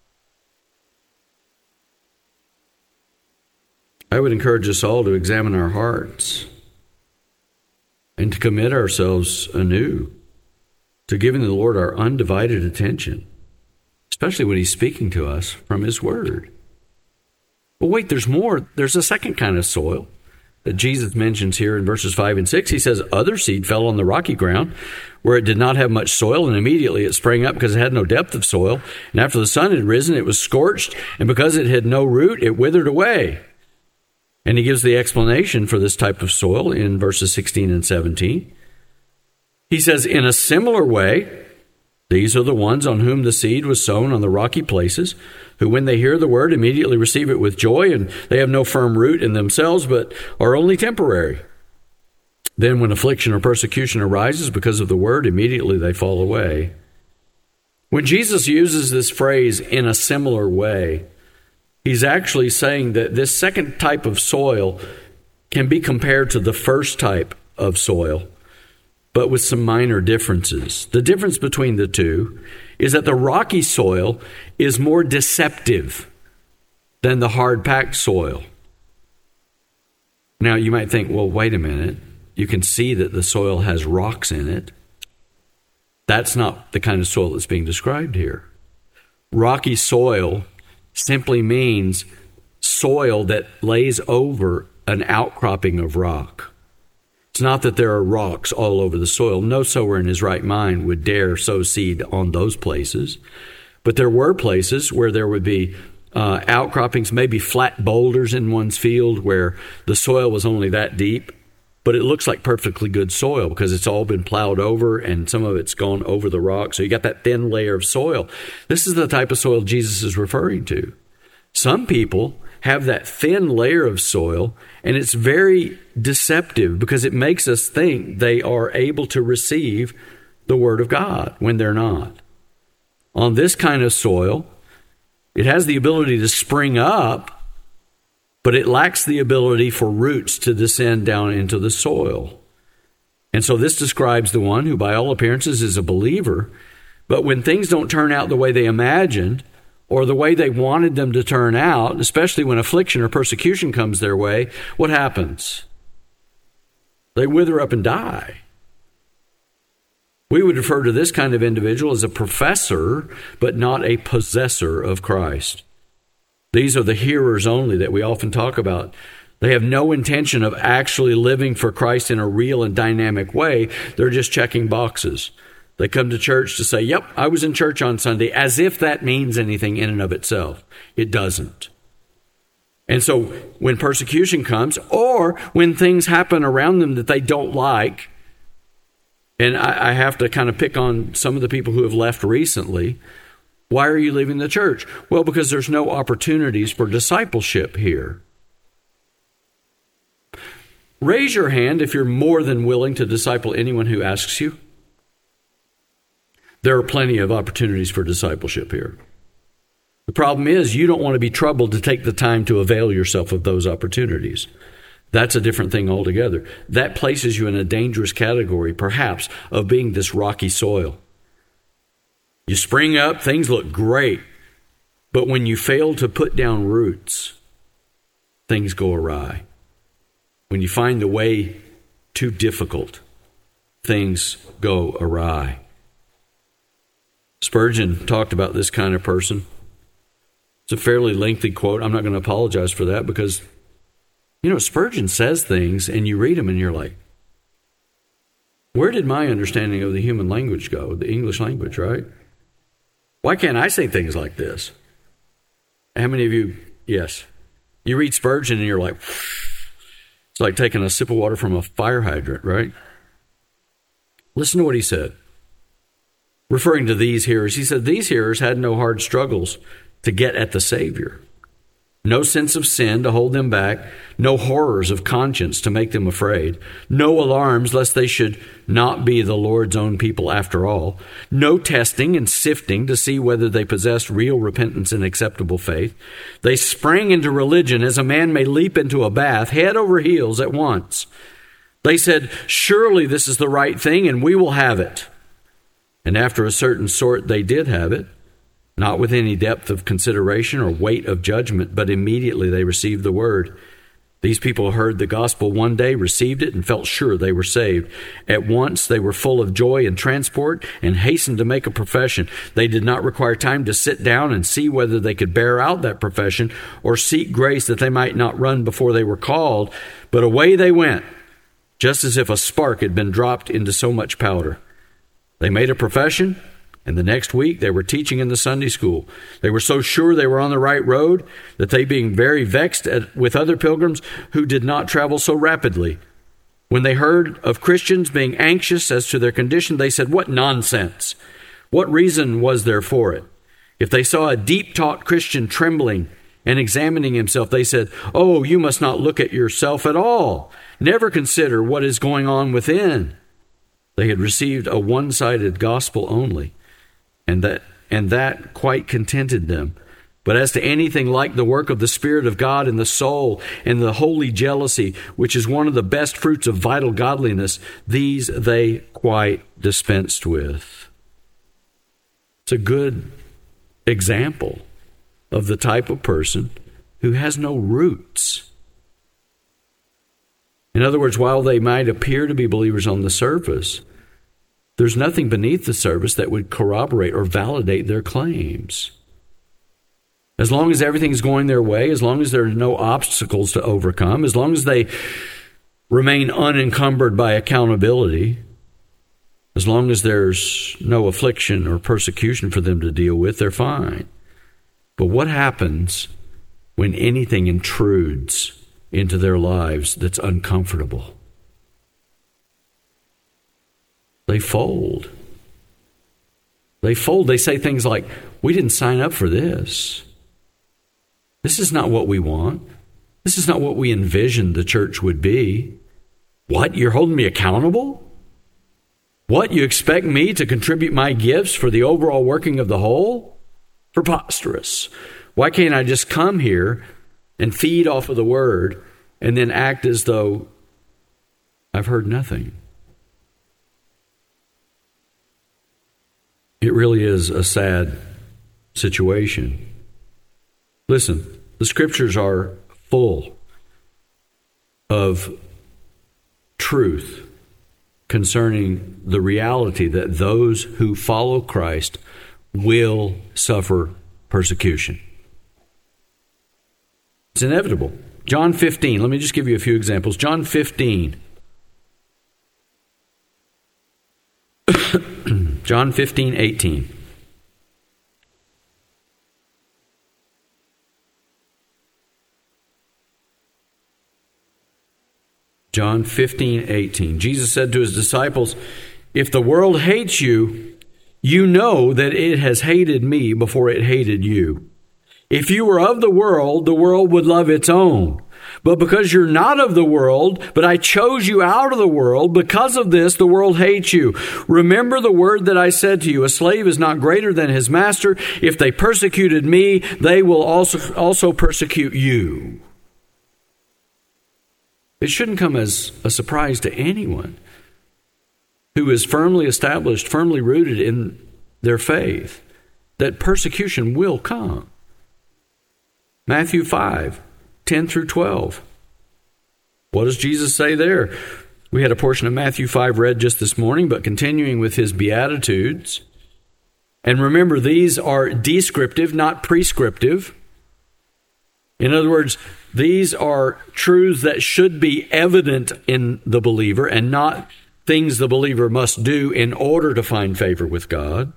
I would encourage us all to examine our hearts and to commit ourselves anew to giving the Lord our undivided attention, especially when He's speaking to us from His Word. But wait, there's more. There's a second kind of soil that Jesus mentions here in verses 5 and 6. He says, other seed fell on the rocky ground where it did not have much soil, and immediately it sprang up because it had no depth of soil. And after the sun had risen, it was scorched, and because it had no root, it withered away. And he gives the explanation for this type of soil in verses 16 and 17. He says, in a similar way, these are the ones on whom the seed was sown on the rocky places, who when they hear the word immediately receive it with joy, and they have no firm root in themselves, but are only temporary. Then when affliction or persecution arises because of the word, immediately they fall away. When Jesus uses this phrase, in a similar way, He's actually saying that this second type of soil can be compared to the first type of soil, but with some minor differences. The difference between the two is that the rocky soil is more deceptive than the hard-packed soil. Now, you might think, well, wait a minute. You can see that the soil has rocks in it. That's not the kind of soil that's being described here. Rocky soil simply means soil that lays over an outcropping of rock. It's not that there are rocks all over the soil. No sower in his right mind would dare sow seed on those places. But there were places where there would be outcroppings, maybe flat boulders in one's field where the soil was only that deep. But it looks like perfectly good soil because it's all been plowed over and some of it's gone over the rock. So you got that thin layer of soil. This is the type of soil Jesus is referring to. Some people have that thin layer of soil, and it's very deceptive because it makes us think they are able to receive the Word of God when they're not. On this kind of soil, it has the ability to spring up, but it lacks the ability for roots to descend down into the soil. And so this describes the one who, by all appearances, is a believer, but when things don't turn out the way they imagined or the way they wanted them to turn out, especially when affliction or persecution comes their way, what happens? They wither up and die. We would refer to this kind of individual as a professor, but not a possessor of Christ. These are the hearers only that we often talk about. They have no intention of actually living for Christ in a real and dynamic way. They're just checking boxes. They come to church to say, yep, I was in church on Sunday, as if that means anything in and of itself. It doesn't. And so when persecution comes, or when things happen around them that they don't like, and I have to kind of pick on some of the people who have left recently, why are you leaving the church? Well, because there's no opportunities for discipleship here. Raise your hand if you're more than willing to disciple anyone who asks you. There are plenty of opportunities for discipleship here. The problem is you don't want to be troubled to take the time to avail yourself of those opportunities. That's a different thing altogether. That places you in a dangerous category, perhaps, of being this rocky soil. You spring up, things look great, but when you fail to put down roots, things go awry. When you find the way too difficult, things go awry. Spurgeon talked about this kind of person. It's a fairly lengthy quote. I'm not going to apologize for that because, Spurgeon says things and you read them and you're like, where did my understanding of the human language go? The English language, right? Why can't I say things like this? How many of you, yes, you read Spurgeon and you're like, it's like taking a sip of water from a fire hydrant, right? Listen to what he said. Referring to these hearers, he said, these hearers had no hard struggles to get at the Savior. No sense of sin to hold them back. No horrors of conscience to make them afraid. No alarms lest they should not be the Lord's own people after all. No testing and sifting to see whether they possessed real repentance and acceptable faith. They sprang into religion as a man may leap into a bath, head over heels at once. They said, surely this is the right thing and we will have it. And after a certain sort, they did have it, not with any depth of consideration or weight of judgment, but immediately they received the word. These people heard the gospel one day, received it, and felt sure they were saved. At once they were full of joy and transport and hastened to make a profession. They did not require time to sit down and see whether they could bear out that profession or seek grace that they might not run before they were called, but away they went, just as if a spark had been dropped into so much powder. They made a profession, and the next week they were teaching in the Sunday school. They were so sure they were on the right road that they, being very vexed with other pilgrims who did not travel so rapidly, when they heard of Christians being anxious as to their condition, they said, what nonsense! What reason was there for it? If they saw a deep-taught Christian trembling and examining himself, they said, oh, you must not look at yourself at all. Never consider what is going on within. They had received a one-sided gospel only, and that quite contented them. But as to anything like the work of the Spirit of God in the soul and the holy jealousy, which is one of the best fruits of vital godliness, these they quite dispensed with. It's a good example of the type of person who has no roots. In other words, while they might appear to be believers on the surface, there's nothing beneath the surface that would corroborate or validate their claims. As long as everything's going their way, as long as there are no obstacles to overcome, as long as they remain unencumbered by accountability, as long as there's no affliction or persecution for them to deal with, they're fine. But what happens when anything intrudes into their lives that's uncomfortable? They fold. They fold. They say things like, we didn't sign up for this. This is not what we want. This is not what we envisioned the church would be. What? You're holding me accountable? What? You expect me to contribute my gifts for the overall working of the whole? Preposterous. Why can't I just come here and feed off of the word and then act as though I've heard nothing? It really is a sad situation. Listen, the scriptures are full of truth concerning the reality that those who follow Christ will suffer persecution. It's inevitable. John 15, let me just give you a few examples. John 15. John 15:18. John 15:18. Jesus said to his disciples, "If the world hates you, you know that it has hated me before it hated you. If you were of the world would love its own. But because you're not of the world, but I chose you out of the world, because of this the world hates you. Remember the word that I said to you, a slave is not greater than his master. If they persecuted me, they will also persecute you." It shouldn't come as a surprise to anyone who is firmly established, firmly rooted in their faith, that persecution will come. Matthew 5:10 through 12. What does Jesus say there? We had a portion of Matthew 5 read just this morning, but continuing with his Beatitudes. And remember, these are descriptive, not prescriptive. In other words, these are truths that should be evident in the believer and not things the believer must do in order to find favor with God.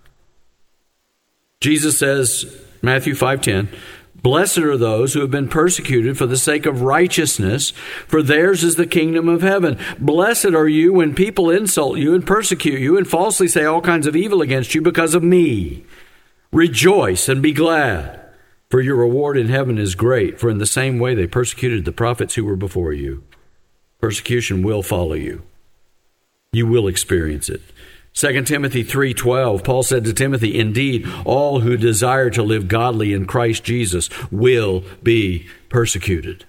Jesus says, Matthew 5:10, "Blessed are those who have been persecuted for the sake of righteousness, for theirs is the kingdom of heaven. Blessed are you when people insult you and persecute you and falsely say all kinds of evil against you because of me. Rejoice and be glad, for your reward in heaven is great, for in the same way they persecuted the prophets who were before you." Persecution will follow you. You will experience it. 2 Timothy 3:12, Paul said to Timothy, "Indeed, all who desire to live godly in Christ Jesus will be persecuted."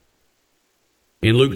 In Luke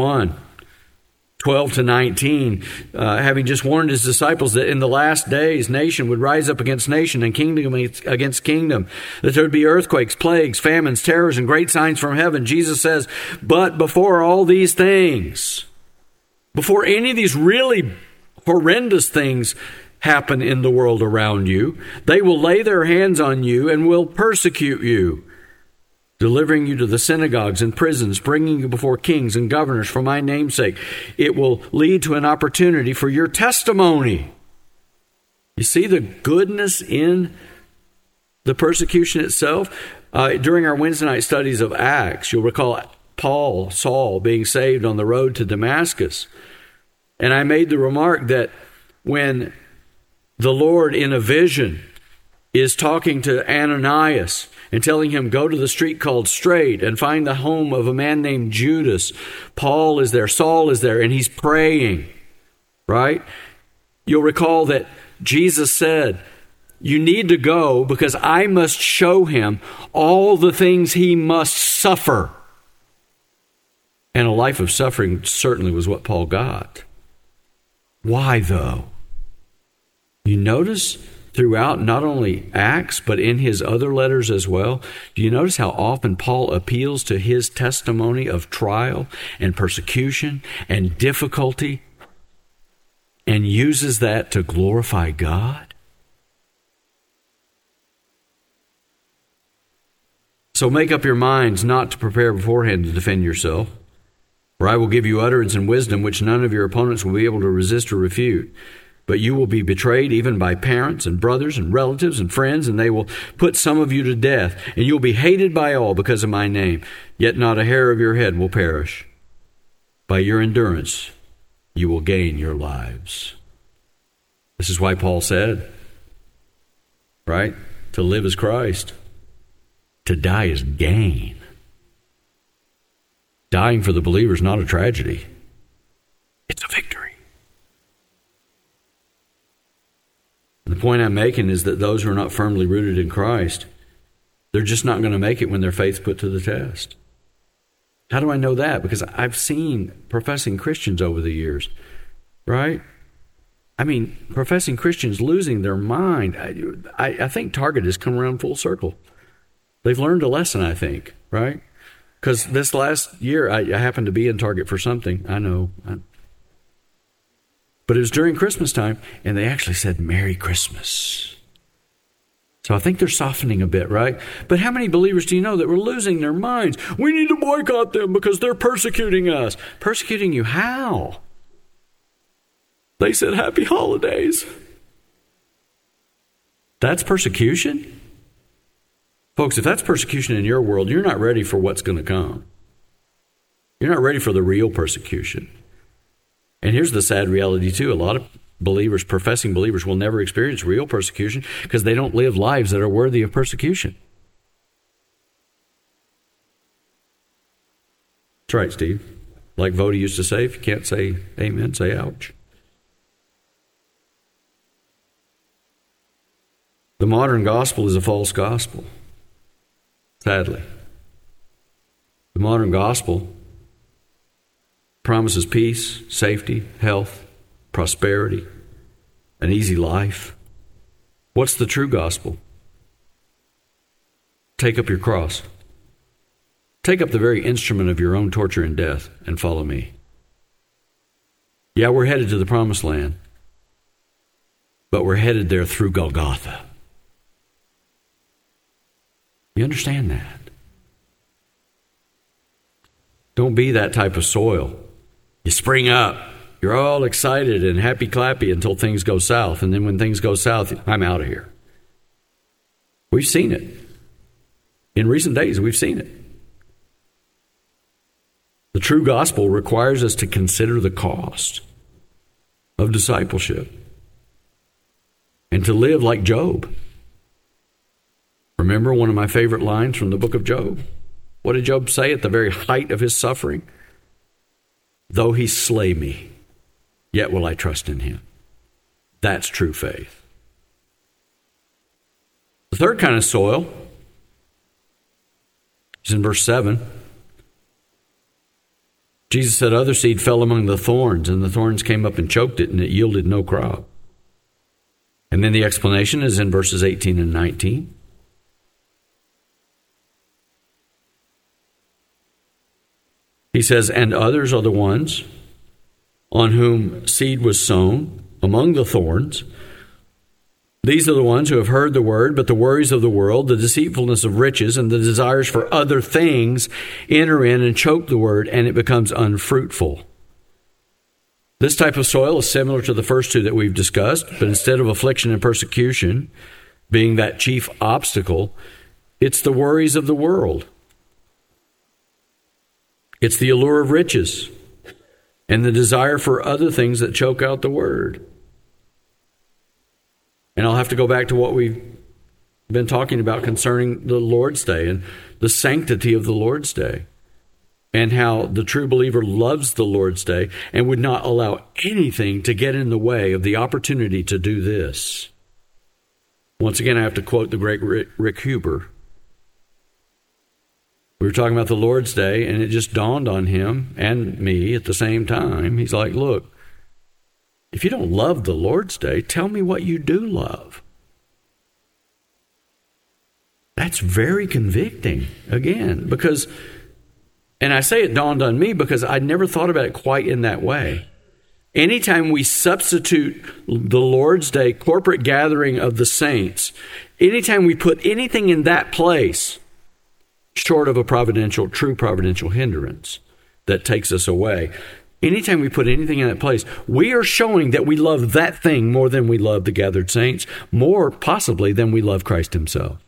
21:12 to 19, having just warned his disciples that in the last days nation would rise up against nation and kingdom against kingdom, that there would be earthquakes, plagues, famines, terrors, and great signs from heaven, Jesus says, "But before all these things," before any of these really horrendous things happen in the world around you, "they will lay their hands on you and will persecute you, delivering you to the synagogues and prisons, bringing you before kings and governors for my name's sake. It will lead to an opportunity for your testimony." You see the goodness in the persecution itself? During our Wednesday night studies of Acts, you'll recall Saul, being saved on the road to Damascus. And I made the remark that when the Lord in a vision is talking to Ananias and telling him, "Go to the street called Straight and find the home of a man named Judas," Paul is there, Saul is there, and he's praying, right? You'll recall that Jesus said, "You need to go because I must show him all the things he must suffer." And a life of suffering certainly was what Paul got. Why, though? You notice throughout not only Acts, but in his other letters as well, do you notice how often Paul appeals to his testimony of trial and persecution and difficulty and uses that to glorify God? So make up your minds not to prepare beforehand to defend yourself. For I will give you utterance and wisdom which none of your opponents will be able to resist or refute. But you will be betrayed even by parents and brothers and relatives and friends, and they will put some of you to death, and you will be hated by all because of my name. Yet not a hair of your head will perish. By your endurance you will gain your lives. This is why Paul said, right, to live is Christ, To die is gain. Dying for the believer is not a tragedy. It's a victory. And the point I'm making is that those who are not firmly rooted in Christ, they're just not going to make it when their faith's put to the test. How do I know that? Because I've seen professing Christians over the years, right? I mean, professing Christians losing their mind. I think Target has come around full circle. They've learned a lesson, I think, right? Because this last year, I happened to be in Target for something. I know. But it was during Christmas time, and they actually said, Merry Christmas. So I think they're softening a bit, right? But how many believers do you know that were losing their minds? We need to boycott them because they're persecuting us. Persecuting you how? They said, Happy Holidays. That's persecution? Folks, if that's persecution in your world, you're not ready for what's going to come. You're not ready for the real persecution. And here's the sad reality, too. A lot of believers, professing believers, will never experience real persecution because they don't live lives that are worthy of persecution. That's right, Steve. Like Voddie used to say, if you can't say amen, say ouch. The modern gospel is a false gospel, sadly. The modern gospel promises peace, safety, health, prosperity, an easy life. What's the true gospel? Take up your cross. Take up the very instrument of your own torture and death and follow me. Yeah, we're headed to the promised land, but we're headed there through Golgotha. You understand that? Don't be that type of soil. You spring up. You're all excited and happy-clappy until things go south. And then when things go south, I'm out of here. We've seen it. In recent days, we've seen it. The true gospel requires us to consider the cost of discipleship and to live like Job. Remember one of my favorite lines from the book of Job? What did Job say at the very height of his suffering? Though he slay me, yet will I trust in him. That's true faith. The third kind of soil is in verse 7. Jesus said other seed fell among the thorns, and the thorns came up and choked it, and it yielded no crop. And then the explanation is in verses 18 and 19. He says, and others are the ones on whom seed was sown among the thorns. These are the ones who have heard the word, but the worries of the world, the deceitfulness of riches, and the desires for other things enter in and choke the word, and it becomes unfruitful. This type of soil is similar to the first two that we've discussed, but instead of affliction and persecution being that chief obstacle, it's the worries of the world. It's the allure of riches and the desire for other things that choke out the word. And I'll have to go back to what we've been talking about concerning the Lord's Day and the sanctity of the Lord's Day and how the true believer loves the Lord's Day and would not allow anything to get in the way of the opportunity to do this. Once again, I have to quote the great Rick Huber. We were talking about the Lord's Day, and it just dawned on him and me at the same time. He's like, look, if you don't love the Lord's Day, tell me what you do love. That's very convicting, again, because, and I say it dawned on me because I never thought about it quite in that way. Anytime we substitute the Lord's Day corporate gathering of the saints, anytime we put anything in that place, short of a true providential hindrance that takes us away. Anytime we put anything in that place, we are showing that we love that thing more than we love the gathered saints, more possibly than we love Christ himself.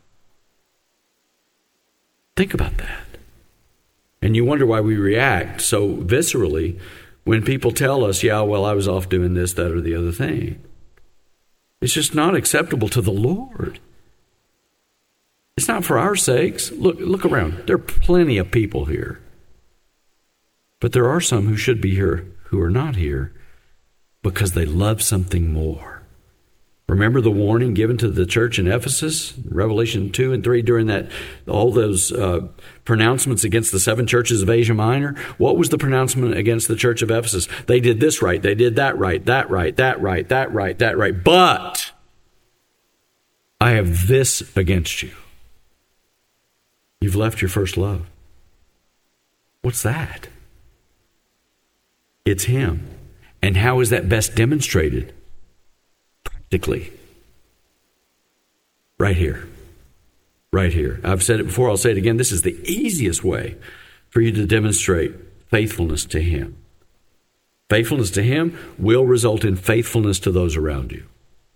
Think about that. And you wonder why we react so viscerally when people tell us, yeah, well, I was off doing this, that, or the other thing. It's just not acceptable to the Lord. It's not for our sakes. Look around. There are plenty of people here. But there are some who should be here who are not here because they love something more. Remember the warning given to the church in Ephesus, Revelation 2 and 3, during all those pronouncements against the 7 churches of Asia Minor? What was the pronouncement against the church of Ephesus? They did this right, they did that right, that right, that right, that right, that right. But I have this against you. You've left your first love. What's that? It's Him. And how is that best demonstrated? Practically. Right here. Right here. I've said it before, I'll say it again. This is the easiest way for you to demonstrate faithfulness to Him. Faithfulness to Him will result in faithfulness to those around you.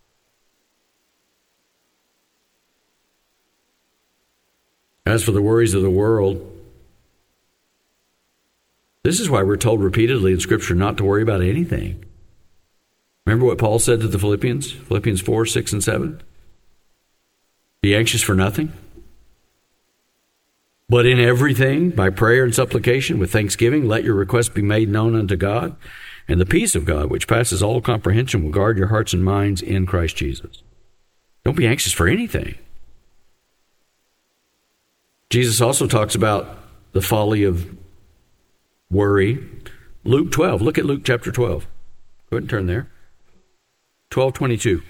As for the worries of the world, this is why we're told repeatedly in Scripture not to worry about anything. Remember what Paul said to the Philippians? Philippians 4, 6, and 7? Be anxious for nothing, but in everything, by prayer and supplication, with thanksgiving, let your requests be made known unto God, and the peace of God, which passes all comprehension, will guard your hearts and minds in Christ Jesus. Don't be anxious for anything. Jesus also talks about the folly of worry. Luke 12. Look at Luke chapter 12. Go ahead and turn there. 12:22.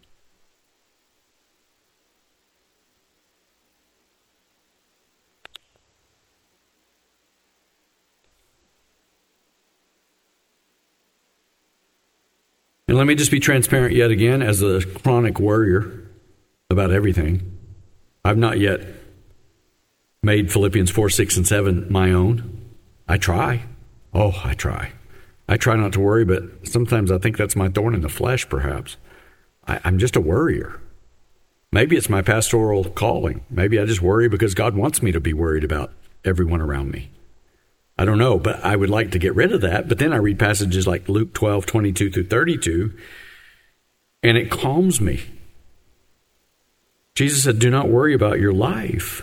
And let me just be transparent yet again, as a chronic worrier about everything. I've not yet made Philippians 4, 6, and 7 my own. I try. Oh, I try. I try not to worry, but sometimes I think that's my thorn in the flesh, perhaps. I'm just a worrier. Maybe it's my pastoral calling. Maybe I just worry because God wants me to be worried about everyone around me. I don't know, but I would like to get rid of that. But then I read passages like Luke 12, 22 through 32, and it calms me. Jesus said, do not worry about your life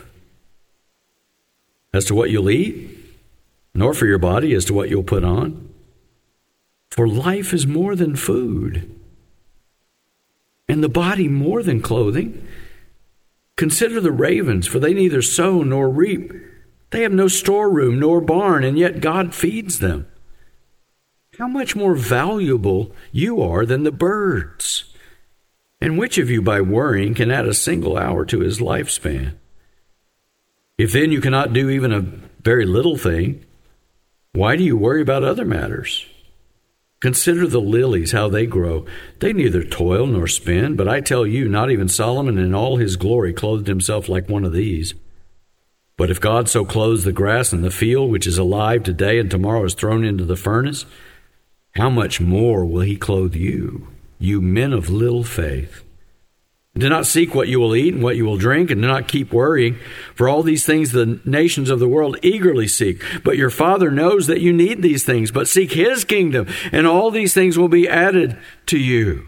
as to what you'll eat, nor for your body as to what you'll put on. For life is more than food, and the body more than clothing. Consider the ravens, for they neither sow nor reap. They have no storeroom nor barn, and yet God feeds them. How much more valuable you are than the birds? And which of you by worrying can add a single hour to his lifespan? If then you cannot do even a very little thing, why do you worry about other matters? Consider the lilies, how they grow. They neither toil nor spin, but I tell you, not even Solomon in all his glory clothed himself like one of these. But if God so clothes the grass in the field, which is alive today and tomorrow is thrown into the furnace, how much more will he clothe you, you men of little faith? Do not seek what you will eat and what you will drink, and do not keep worrying, for all these things the nations of the world eagerly seek. But your Father knows that you need these things, but seek his kingdom, and all these things will be added to you.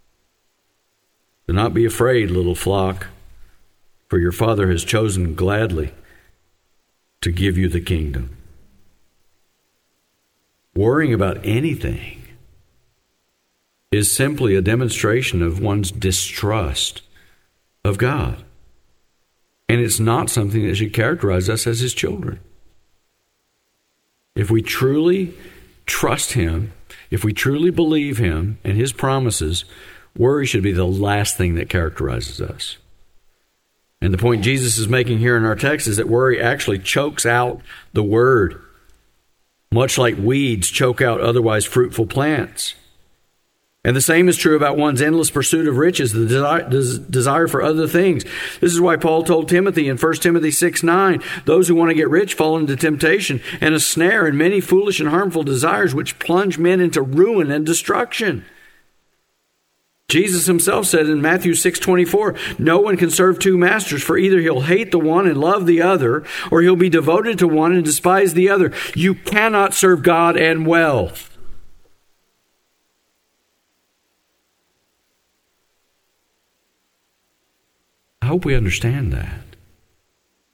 Do not be afraid, little flock, for your Father has chosen gladly to give you the kingdom. Worrying about anything is simply a demonstration of one's distrust of God. And it's not something that should characterize us as his children. If we truly trust him, if we truly believe him and his promises, worry should be the last thing that characterizes us. And the point Jesus is making here in our text is that worry actually chokes out the word, much like weeds choke out otherwise fruitful plants. And the same is true about one's endless pursuit of riches, the desire for other things. This is why Paul told Timothy in 1 Timothy 6:9, those who want to get rich fall into temptation and a snare and many foolish and harmful desires which plunge men into ruin and destruction. Jesus himself said in Matthew 6:24, no one can serve two masters, for either he'll hate the one and love the other, or he'll be devoted to one and despise the other. You cannot serve God and wealth. I hope we understand that.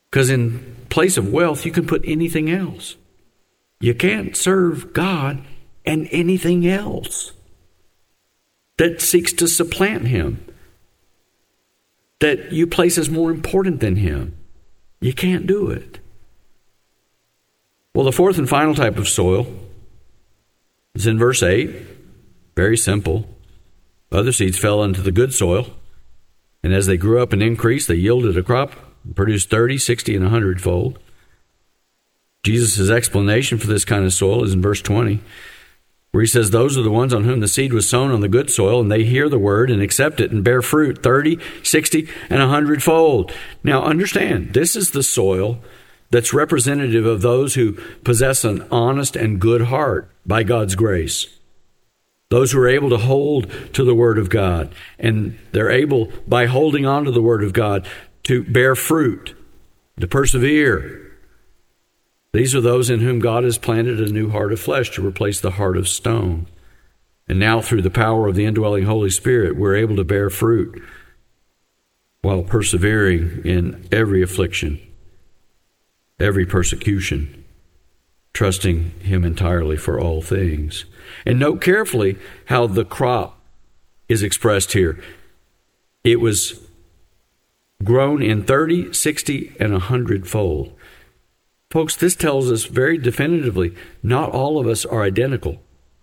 Because in place of wealth, you can put anything else. You can't serve God and anything else that seeks to supplant him, that you place as more important than him. You can't do it. Well, the fourth and final type of soil is in verse 8. Very simple. Other seeds fell into the good soil, and as they grew up and increased, they yielded a crop, produced 30, 60, and 100-fold. Jesus' explanation for this kind of soil is in verse 20, where he says, those are the ones on whom the seed was sown on the good soil, and they hear the word and accept it and bear fruit 30, 60, and 100-fold. Now understand, this is the soil that's representative of those who possess an honest and good heart by God's grace. Those who are able to hold to the Word of God, and they're able, by holding on to the Word of God, to bear fruit, to persevere. These are those in whom God has planted a new heart of flesh to replace the heart of stone. And now through the power of the indwelling Holy Spirit, we're able to bear fruit while persevering in every affliction, every persecution, trusting him entirely for all things. And note carefully how the crop is expressed here. It was grown in 30, 60, and 100-fold. Folks, this tells us very definitively, not all of us are identical.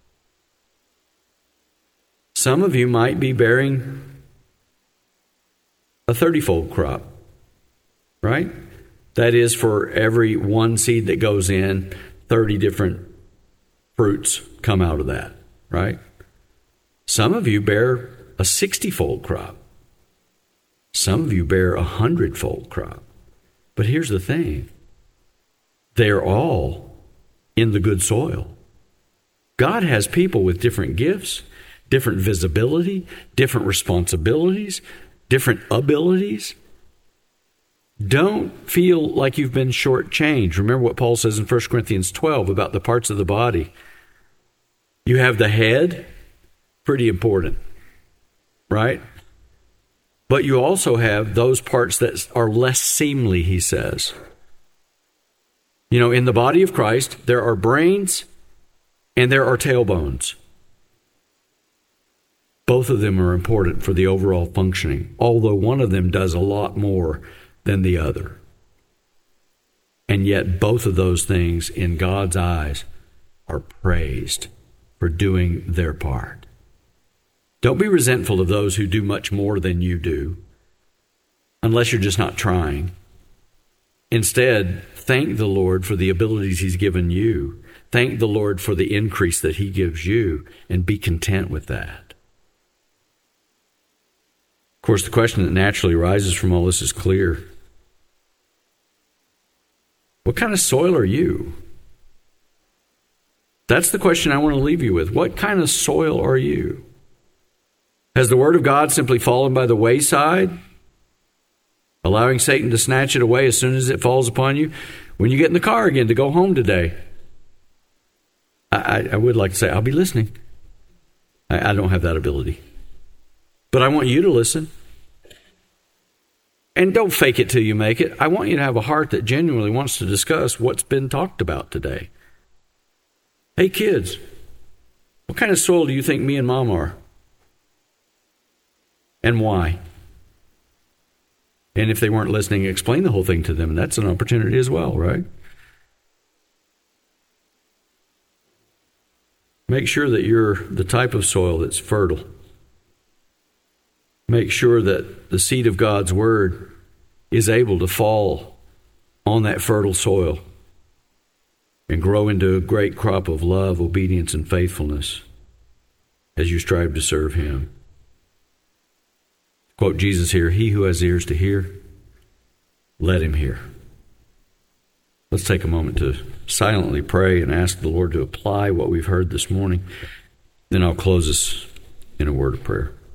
Some of you might be bearing a 30-fold crop, right? That is, for every one seed that goes in, 30 different fruits come out of that, right? Some of you bear a 60-fold crop. Some of you bear a 100-fold crop. But here's the thing. They're all in the good soil. God has people with different gifts, different visibility, different responsibilities, different abilities. Don't feel like you've been shortchanged. Remember what Paul says in 1 Corinthians 12 about the parts of the body. You have the head, pretty important, right? But you also have those parts that are less seemly, he says. You know, in the body of Christ, there are brains and there are tailbones. Both of them are important for the overall functioning, although one of them does a lot more than the other. And yet both of those things in God's eyes are praised for doing their part. Don't be resentful of those who do much more than you do, unless you're just not trying. Instead, thank the Lord for the abilities he's given you. Thank the Lord for the increase that he gives you, and be content with that. Of course, the question that naturally arises from all this is clear. What kind of soil are you? That's the question I want to leave you with. What kind of soil are you? Has the Word of God simply fallen by the wayside, allowing Satan to snatch it away as soon as it falls upon you? When you get in the car again to go home today, I would like to say, I'll be listening. I don't have that ability. But I want you to listen. And don't fake it till you make it. I want you to have a heart that genuinely wants to discuss what's been talked about today. Hey kids, what kind of soil do you think me and Mom are? And why? And if they weren't listening, explain the whole thing to them. That's an opportunity as well, right? Make sure that you're the type of soil that's fertile. Make sure that the seed of God's Word is able to fall on that fertile soil and grow into a great crop of love, obedience, and faithfulness as you strive to serve him. Quote Jesus here, "He who has ears to hear, let him hear." Let's take a moment to silently pray and ask the Lord to apply what we've heard this morning. Then I'll close us in a word of prayer.